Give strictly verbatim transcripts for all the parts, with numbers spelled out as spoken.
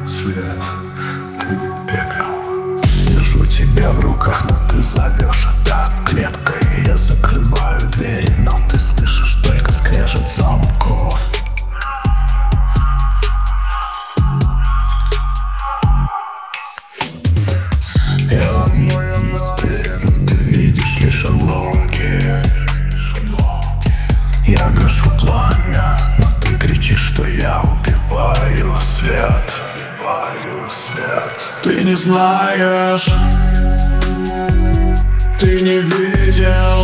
свет, ты пепел. Держу тебя в руках, но ты зовешь это клеткой. Я закрываю двери, но ты слышишь только скрежет замков. Я умою настрою, но ты видишь лишь обломки. Я гашу пламя, но ты кричишь, что я убиваю свет. Убиваю свет. Ты не знаешь, ты не видел,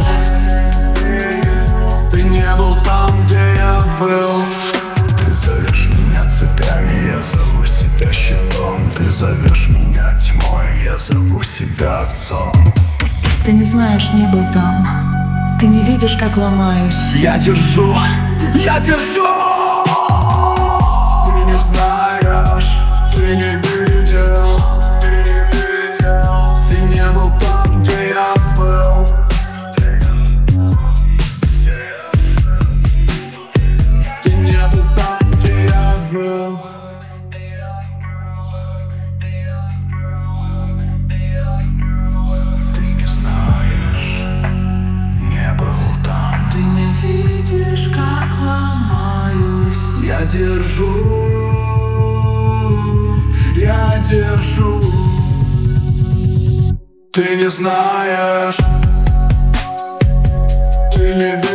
ты не был там, где я был. Ты зовешь меня цепями, я зову себя щитом. Ты зовешь меня тьмой, я зову себя отцом. Ты не знаешь, не был там, ты не видишь, как ломаюсь. Я держу, я держу. Ты не знаешь, ты не видел, ты не видел, ты не был там, где я был. Ты не был там, где я был. Ты не знаешь, не был там. Ты не видишь, как ломаюсь. Я держу, я держу. Ты не знаешь, ты не видишь.